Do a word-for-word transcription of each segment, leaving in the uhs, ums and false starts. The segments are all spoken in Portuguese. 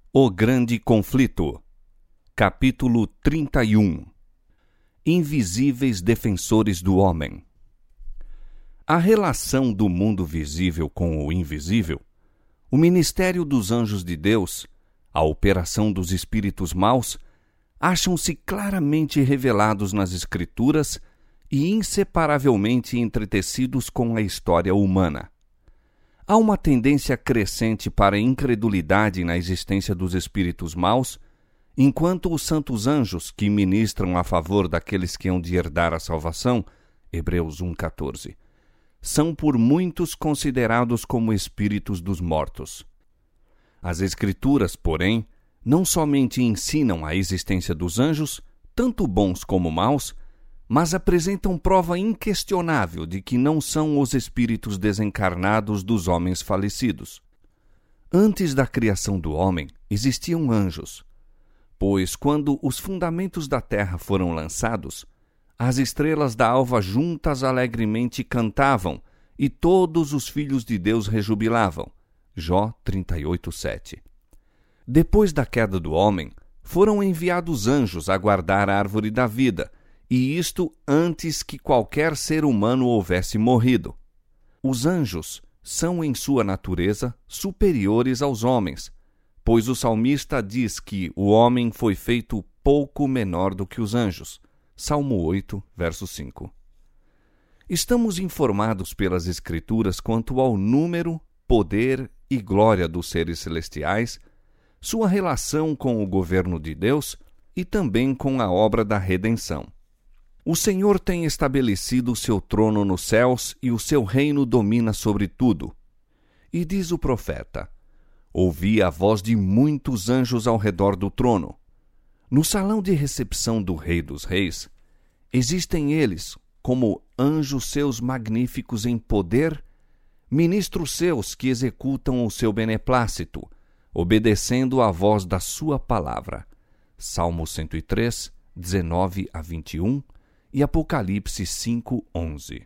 O Grande Conflito, capítulo trinta e um. Invisíveis defensores do homem. A relação do mundo visível com o invisível, o ministério dos anjos de Deus, a operação dos espíritos maus, acham-se claramente revelados nas Escrituras e inseparavelmente entretecidos com a história humana. Há uma tendência crescente para a incredulidade na existência dos espíritos maus, enquanto os santos anjos que ministram a favor daqueles que hão de herdar a salvação, Hebreus um, quatorze, são por muitos considerados como espíritos dos mortos. As Escrituras, porém, não somente ensinam a existência dos anjos, tanto bons como maus, mas apresentam prova inquestionável de que não são os espíritos desencarnados dos homens falecidos. Antes da criação do homem, existiam anjos, pois quando os fundamentos da terra foram lançados, as estrelas da alva juntas alegremente cantavam e todos os filhos de Deus rejubilavam. Jó trinta e oito, sete. Depois da queda do homem, foram enviados anjos a guardar a árvore da vida, e isto antes que qualquer ser humano houvesse morrido. Os anjos são, em sua natureza, superiores aos homens, pois o salmista diz que o homem foi feito pouco menor do que os anjos. Salmo oito, verso cinco. Estamos informados pelas Escrituras quanto ao número, poder e glória dos seres celestiais, sua relação com o governo de Deus e também com a obra da redenção. O Senhor tem estabelecido o seu trono nos céus e o seu reino domina sobre tudo. E diz o profeta: ouvi a voz de muitos anjos ao redor do trono. No salão de recepção do Rei dos Reis, existem eles, como anjos seus magníficos em poder, ministros seus que executam o seu beneplácito, obedecendo à voz da sua palavra. Salmo cento e três, dezenove a vinte e um, e Apocalipse cinco, onze.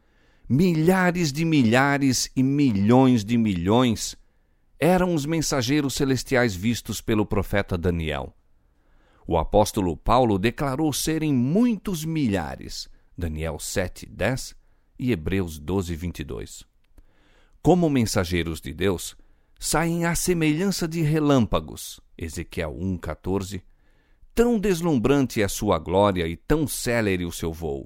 Milhares de milhares e milhões de milhões eram os mensageiros celestiais vistos pelo profeta Daniel. O apóstolo Paulo declarou serem muitos milhares, Daniel sete, dez e Hebreus doze, vinte e dois. Como mensageiros de Deus, saem à semelhança de relâmpagos, Ezequiel um, quatorze, tão deslumbrante é sua glória e tão célere o seu vôo.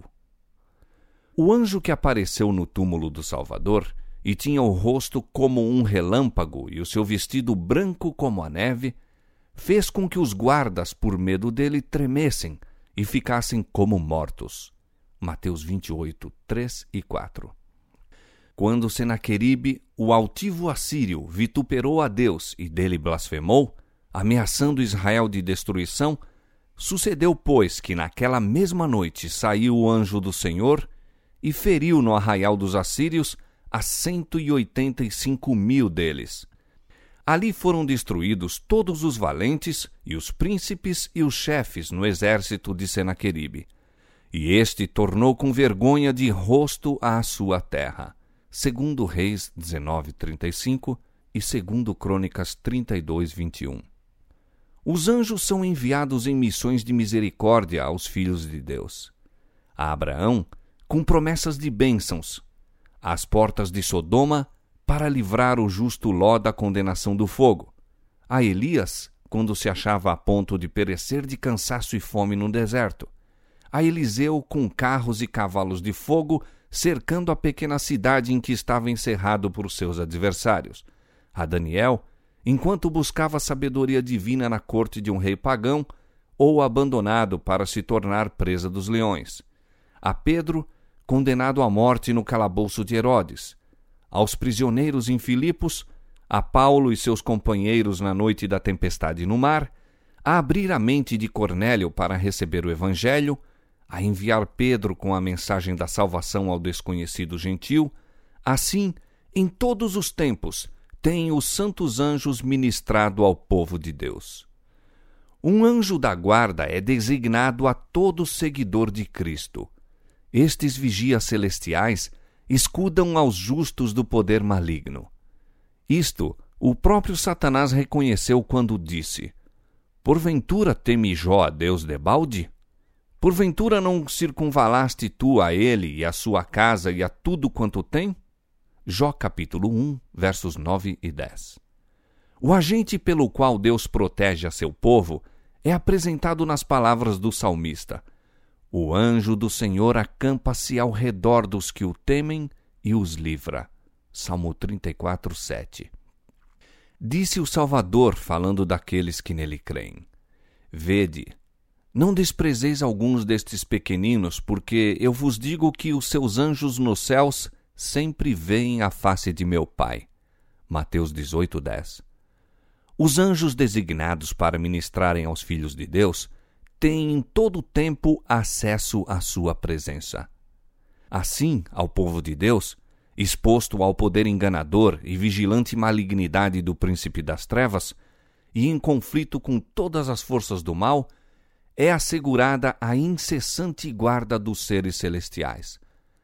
O anjo que apareceu no túmulo do Salvador e tinha o rosto como um relâmpago e o seu vestido branco como a neve, fez com que os guardas, por medo dele, tremessem e ficassem como mortos. Mateus vinte e oito, três e quatro. Quando Senaqueribe, o altivo assírio, vituperou a Deus e dele blasfemou, ameaçando Israel de destruição, sucedeu, pois, que naquela mesma noite saiu o anjo do Senhor e feriu no arraial dos assírios a cento e oitenta e cinco mil deles. Ali foram destruídos todos os valentes e os príncipes e os chefes no exército de Senaqueribe. E este tornou com vergonha de rosto à sua terra. Segundo Reis dezenove, trinta e cinco e segundo Crônicas trinta e dois, vinte e um. Os anjos são enviados em missões de misericórdia aos filhos de Deus. A Abraão, com promessas de bênçãos. Às portas de Sodoma, para livrar o justo Ló da condenação do fogo. A Elias, quando se achava a ponto de perecer de cansaço e fome no deserto. A Eliseu, com carros e cavalos de fogo, cercando a pequena cidade em que estava encerrado por seus adversários. A Daniel, enquanto buscava sabedoria divina na corte de um rei pagão, ou abandonado para se tornar presa dos leões. A Pedro, condenado à morte no calabouço de Herodes. Aos prisioneiros em Filipos, a Paulo e seus companheiros na noite da tempestade no mar, a abrir a mente de Cornélio para receber o Evangelho, a enviar Pedro com a mensagem da salvação ao desconhecido gentil, assim, em todos os tempos, têm os santos anjos ministrado ao povo de Deus. Um anjo da guarda é designado a todo seguidor de Cristo. Estes vigias celestiais escudam aos justos do poder maligno. Isto O próprio Satanás reconheceu quando disse: Porventura teme Jó a Deus debalde? Porventura não circunvalaste tu a ele e a sua casa e a tudo quanto tem? Jó capítulo um, versos nove e dez. O agente pelo qual Deus protege a seu povo é apresentado nas palavras do salmista: O anjo do Senhor acampa-se ao redor dos que o temem e os livra. Salmo trinta e quatro, sete. Disse o Salvador, falando daqueles que nele creem: Vede, não desprezeis alguns destes pequeninos, porque eu vos digo que os seus anjos nos céus sempre veem a face de meu Pai. Mateus dezoito, dez. Os anjos designados para ministrarem aos filhos de Deus têm em todo o tempo acesso à sua presença. Assim, ao povo de Deus, exposto ao poder enganador e vigilante malignidade do príncipe das trevas, e em conflito com todas as forças do mal, é assegurada a incessante guarda dos seres celestiais.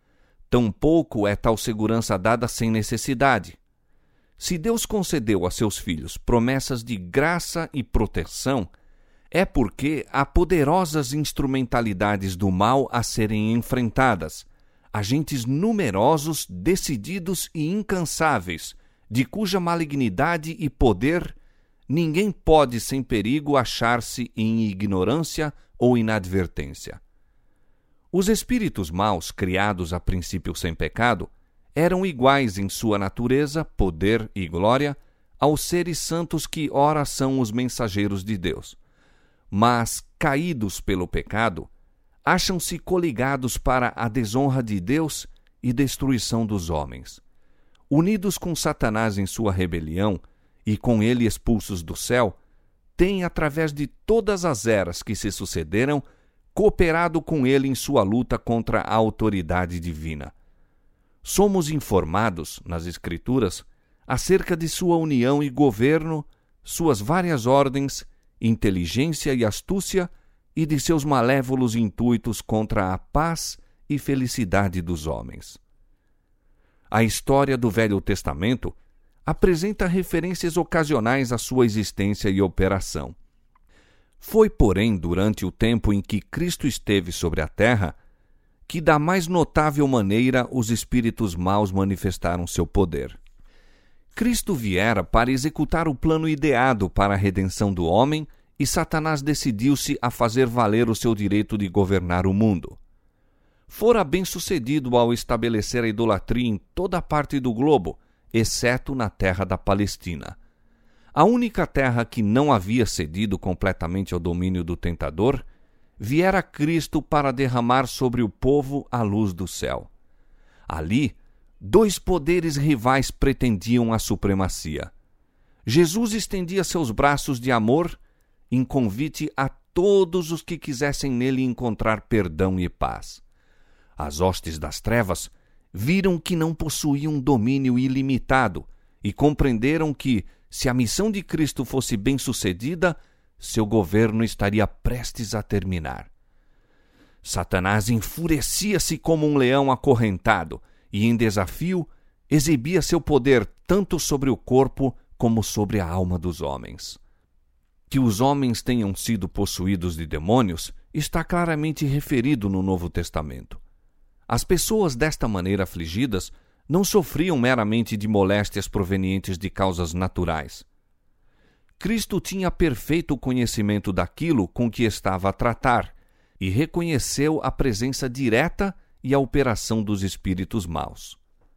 Tampouco é tal segurança dada sem necessidade. Se Deus concedeu a seus filhos promessas de graça e proteção, é porque há poderosas instrumentalidades do mal a serem enfrentadas, agentes numerosos, decididos e incansáveis, de cuja malignidade e poder ninguém pode sem perigo achar-se em ignorância ou inadvertência. Os espíritos maus, criados a princípio sem pecado, eram iguais em sua natureza, poder e glória aos seres santos que ora são os mensageiros de Deus. Mas, caídos pelo pecado, acham-se coligados para a desonra de Deus e destruição dos homens. Unidos com Satanás em sua rebelião, e com ele expulsos do céu, têm, através de todas as eras que se sucederam, cooperado com ele em sua luta contra a autoridade divina. Somos informados, nas Escrituras, acerca de sua união e governo, suas várias ordens, inteligência e astúcia, e de seus malévolos intuitos contra a paz e felicidade dos homens. A história do Velho Testamento apresenta referências ocasionais à sua existência e operação. Foi, porém, durante o tempo em que Cristo esteve sobre a terra, que da mais notável maneira os espíritos maus manifestaram seu poder. Cristo viera para executar o plano ideado para a redenção do homem, e Satanás decidiu-se a fazer valer o seu direito de governar o mundo. Fora bem-sucedido ao estabelecer a idolatria em toda a parte do globo, exceto na terra da Palestina. A única terra que não havia cedido completamente ao domínio do tentador, viera Cristo para derramar sobre o povo a luz do céu. Ali, dois poderes rivais pretendiam a supremacia. Jesus estendia seus braços de amor em convite a todos os que quisessem nele encontrar perdão e paz. As hostes das trevas viram que não possuíam domínio ilimitado e compreenderam que, se a missão de Cristo fosse bem-sucedida, seu governo estaria prestes a terminar. Satanás enfurecia-se como um leão acorrentado e, em desafio, exibia seu poder tanto sobre o corpo como sobre a alma dos homens. Que os homens tenham sido possuídos de demônios está claramente referido no Novo Testamento. As pessoas desta maneira afligidas não sofriam meramente de moléstias provenientes de causas naturais. Cristo tinha perfeito conhecimento daquilo com que estava a tratar e reconheceu a presença direta e a operação dos espíritos maus.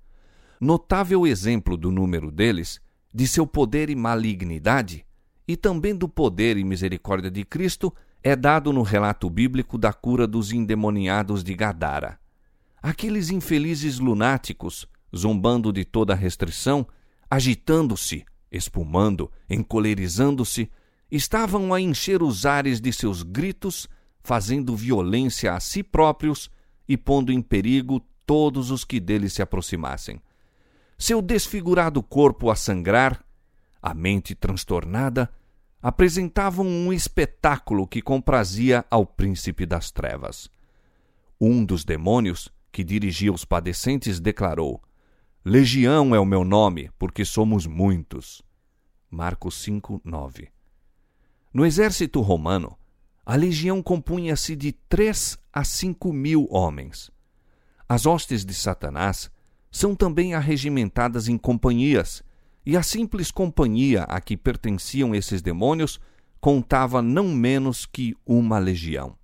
Notável exemplo do número deles, de seu poder e malignidade, e também do poder e misericórdia de Cristo, é dado no relato bíblico da cura dos endemoniados de Gadara. Aqueles infelizes lunáticos, zombando de toda restrição, agitando-se, espumando, encolerizando-se, estavam a encher os ares de seus gritos, fazendo violência a si próprios e pondo em perigo todos os que deles se aproximassem. Seu desfigurado corpo a sangrar, a mente transtornada, apresentavam um espetáculo que comprazia ao príncipe das trevas. Um dos demônios, que dirigia os padecentes, declarou: Legião é o meu nome, porque somos muitos. Marcos cinco, nove. No exército romano, a legião compunha-se de três a cinco mil homens. As hostes de Satanás são também arregimentadas em companhias, e a simples companhia a que pertenciam esses demônios contava não menos que uma legião.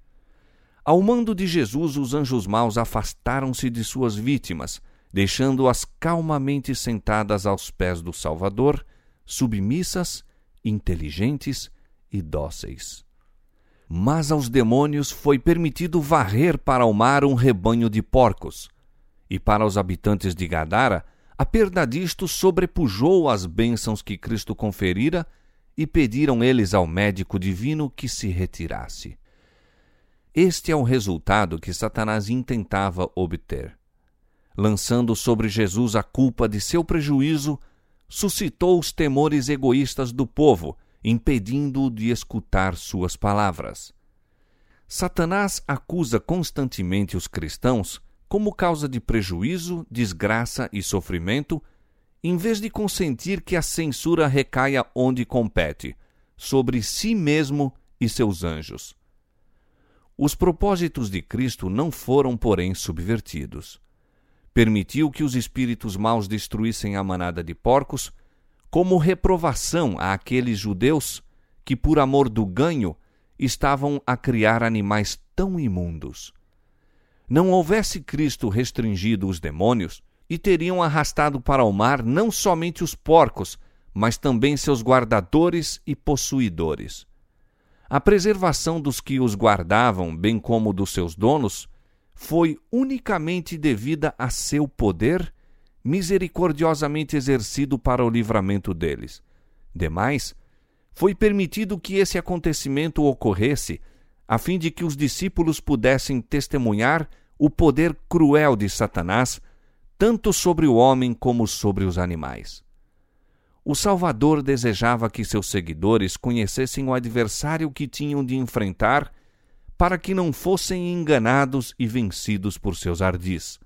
Ao mando de Jesus, os anjos maus afastaram-se de suas vítimas, deixando-as calmamente sentadas aos pés do Salvador, submissas, inteligentes e dóceis. Mas aos demônios foi permitido varrer para o mar um rebanho de porcos, e para os habitantes de Gadara, a perda disto sobrepujou as bênçãos que Cristo conferira, e pediram eles ao médico divino que se retirasse. Este é o resultado que Satanás intentava obter. Lançando sobre Jesus a culpa de seu prejuízo, suscitou os temores egoístas do povo, impedindo-o de escutar suas palavras. Satanás acusa constantemente os cristãos como causa de prejuízo, desgraça e sofrimento, em vez de consentir que a censura recaia onde compete, sobre si mesmo e seus anjos. Os propósitos de Cristo não foram, porém, subvertidos. Permitiu que os espíritos maus destruíssem a manada de porcos, como reprovação àqueles judeus que, por amor do ganho, estavam a criar animais tão imundos. Não houvesse Cristo restringido os demônios, e teriam arrastado para o mar não somente os porcos, mas também seus guardadores e possuidores. A preservação dos que os guardavam, bem como dos seus donos, foi unicamente devida a seu poder, misericordiosamente exercido para o livramento deles. Demais, foi permitido que esse acontecimento ocorresse, a fim de que os discípulos pudessem testemunhar o poder cruel de Satanás, tanto sobre o homem como sobre os animais. O Salvador desejava que seus seguidores conhecessem o adversário que tinham de enfrentar, para que não fossem enganados e vencidos por seus ardis.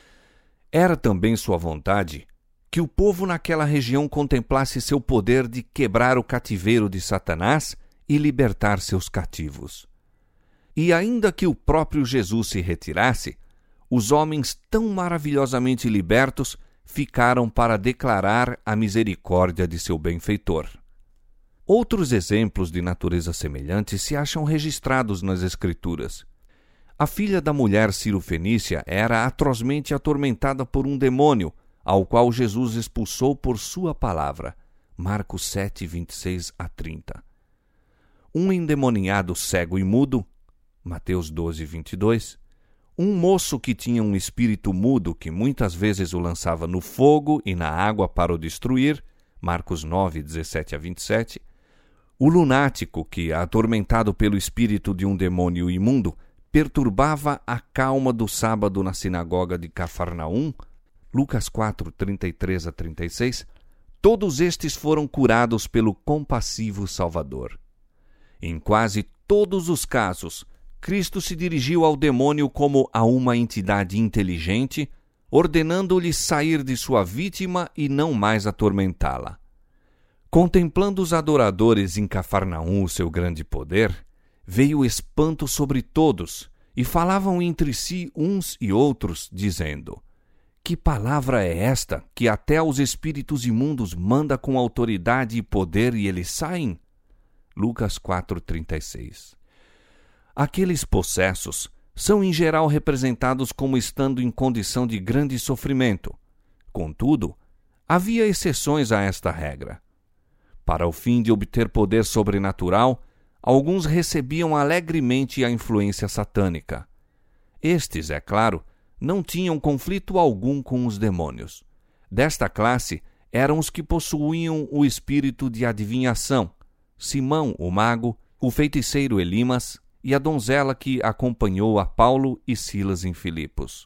Era também sua vontade que o povo naquela região contemplasse seu poder de quebrar o cativeiro de Satanás e libertar seus cativos. E ainda que o próprio Jesus se retirasse, os homens tão maravilhosamente libertos ficaram para declarar a misericórdia de seu benfeitor. Outros exemplos de natureza semelhante se acham registrados nas Escrituras. A filha da mulher cirofenícia era atrozmente atormentada por um demônio, ao qual Jesus expulsou por sua palavra. Marcos sete, vinte e seis a trinta. Um endemoniado cego e mudo. Mateus doze, vinte e dois. Um moço que tinha um espírito mudo que muitas vezes o lançava no fogo e na água para o destruir. Marcos nove, dezessete a vinte e sete. O lunático que, atormentado pelo espírito de um demônio imundo, perturbava a calma do sábado na sinagoga de Cafarnaum. Lucas quatro, trinta e três a trinta e seis. Todos estes foram curados pelo compassivo Salvador. Em quase todos os casos, Cristo se dirigiu ao demônio como a uma entidade inteligente, ordenando-lhe sair de sua vítima e não mais atormentá-la. Contemplando os adoradores em Cafarnaum o seu grande poder, veio espanto sobre todos, e falavam entre si uns e outros, dizendo: Que palavra é esta, que até aos espíritos imundos manda com autoridade e poder e eles saem? Lucas quatro, trinta e seis. Aqueles possessos são em geral representados como estando em condição de grande sofrimento. Contudo, havia exceções a esta regra. Para o fim de obter poder sobrenatural, alguns recebiam alegremente a influência satânica. Estes, é claro, não tinham conflito algum com os demônios. Desta classe eram os que possuíam o espírito de adivinhação, Simão, o mago, o feiticeiro Elimas e a donzela que acompanhou a Paulo e Silas em Filipos.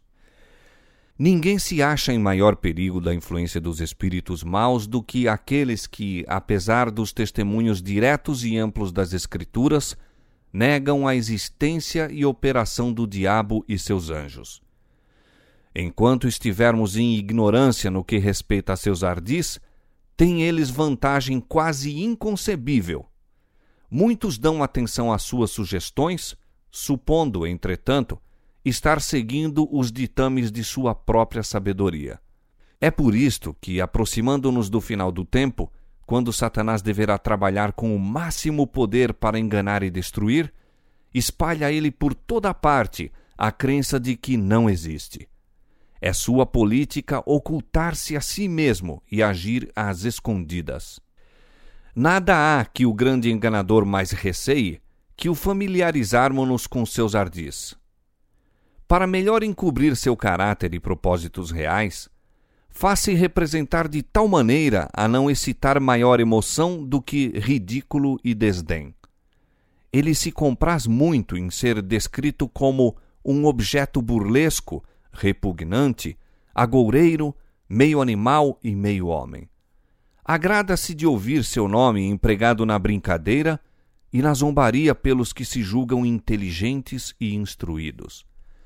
Ninguém se acha em maior perigo da influência dos espíritos maus do que aqueles que, apesar dos testemunhos diretos e amplos das Escrituras, negam a existência e operação do diabo e seus anjos. Enquanto estivermos em ignorância no que respeita a seus ardis, têm eles vantagem quase inconcebível. Muitos dão atenção às suas sugestões, supondo, entretanto, estar seguindo os ditames de sua própria sabedoria. É por isto que, aproximando-nos do final do tempo, quando Satanás deverá trabalhar com o máximo poder para enganar e destruir, espalha ele por toda parte a crença de que não existe. É sua política ocultar-se a si mesmo e agir às escondidas. Nada há que o grande enganador mais receie que o familiarizarmos-nos com seus ardis. Para melhor encobrir seu caráter e propósitos reais, faz-se representar de tal maneira a não excitar maior emoção do que ridículo e desdém. Ele se compraz muito em ser descrito como um objeto burlesco, repugnante, agoureiro, meio animal e meio homem. Agrada-se de ouvir seu nome empregado na brincadeira e na zombaria pelos que se julgam inteligentes e instruídos.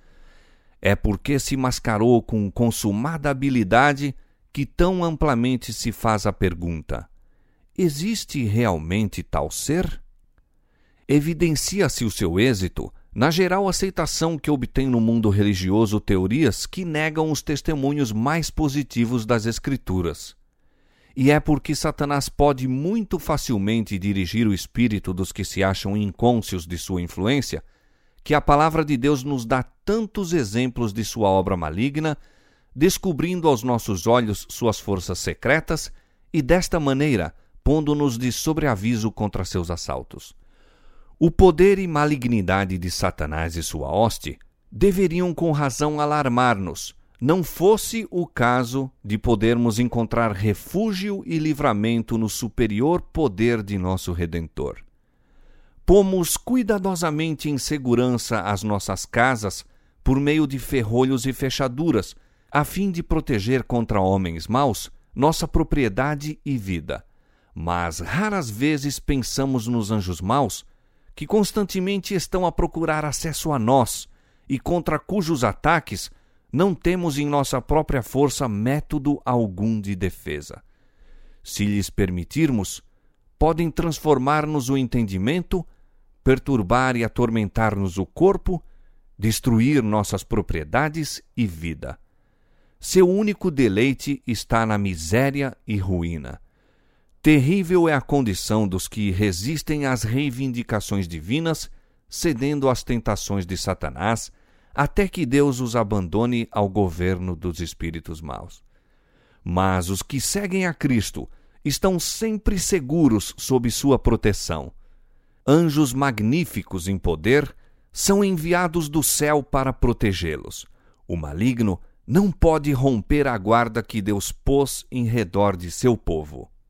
É porque se mascarou com consumada habilidade que tão amplamente se faz a pergunta: existe realmente tal ser? Evidencia-se o seu êxito na geral aceitação que obtém no mundo religioso teorias que negam os testemunhos mais positivos das Escrituras. E é porque Satanás pode muito facilmente dirigir o espírito dos que se acham incônscios de sua influência, que a palavra de Deus nos dá tantos exemplos de sua obra maligna, descobrindo aos nossos olhos suas forças secretas e, desta maneira, pondo-nos de sobreaviso contra seus assaltos. O poder e malignidade de Satanás e sua hoste deveriam com razão alarmar-nos, não fosse o caso de podermos encontrar refúgio e livramento no superior poder de nosso Redentor. Pomos cuidadosamente em segurança as nossas casas por meio de ferrolhos e fechaduras, a fim de proteger contra homens maus nossa propriedade e vida. Mas raras vezes pensamos nos anjos maus, que constantemente estão a procurar acesso a nós e contra cujos ataques não temos em nossa própria força método algum de defesa. Se lhes permitirmos, podem transformar-nos o entendimento, perturbar e atormentar-nos o corpo, destruir nossas propriedades e vida. Seu único deleite está na miséria e ruína. Terrível é a condição dos que resistem às reivindicações divinas, cedendo às tentações de Satanás, até que Deus os abandone ao governo dos espíritos maus. Mas os que seguem a Cristo estão sempre seguros sob sua proteção. Anjos magníficos em poder são enviados do céu para protegê-los. O maligno não pode romper a guarda que Deus pôs em redor de seu povo.